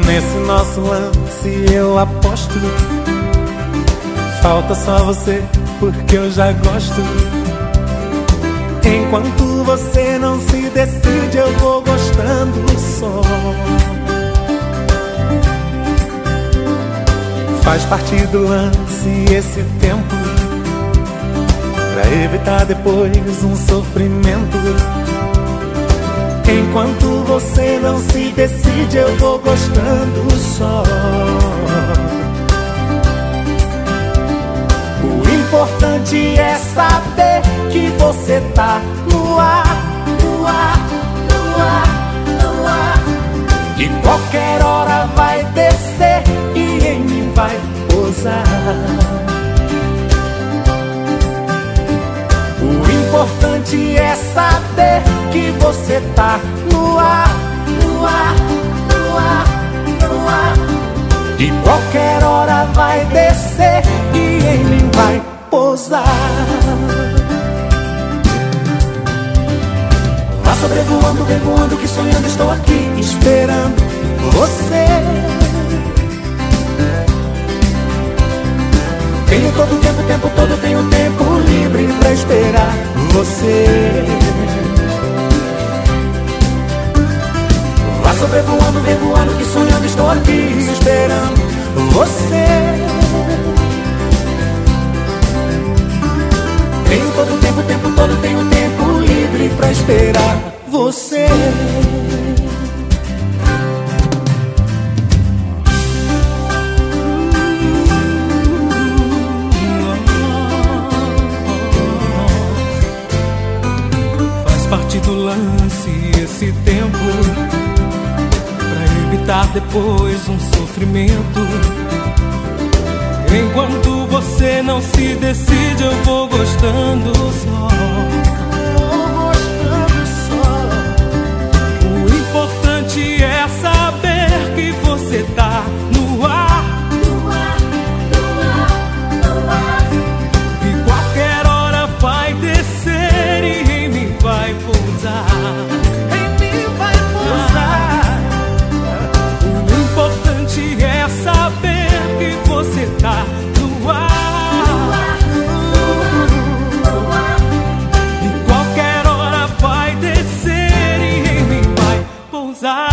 Nesse nosso lance eu aposto. Falta só você, porque eu já gosto. Enquanto você não se decide, eu vou gostando só. Faz parte do lance esse tempo, pra evitar depois um sofrimento. Enquanto você não se decide, eu vou gostando só. O importante é saber que você tá no ar, no ar, no ar, no ar. Que qualquer hora vai descer e em mim vai pousar. O importante é saber que você tá no ar, no ar, no ar, no ar. E qualquer hora vai descer e em mim vai pousar. Vá sobrevoando, revoando, que sonhando estou aqui esperando você. Tenho todo o tempo, o tempo todo, tenho tempo livre pra esperar você. Vá sobrevoando, revoando, que sonhando estou aqui esperando você. Tenho todo o tempo todo, tenho tempo livre pra esperar você. Faz parte do lance esse tempo, pra evitar depois um sofrimento. Enquanto você não se decide, eu vou gostando só. O importante é saber que você tá no ar, no ar, no ar, no ar. E qualquer hora vai descer e em mim vai pousar. Em mim vai pousar. O importante é saber que você tá no ar, no ar. E qualquer hora vai descer e em mim vai pousar.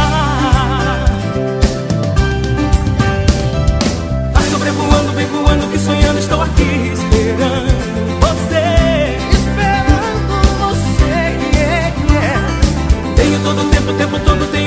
Vai sobrevoando, vem voando, que sonhando estou aqui esperando você. Esperando você, yeah, yeah. Tenho todo o tempo todo,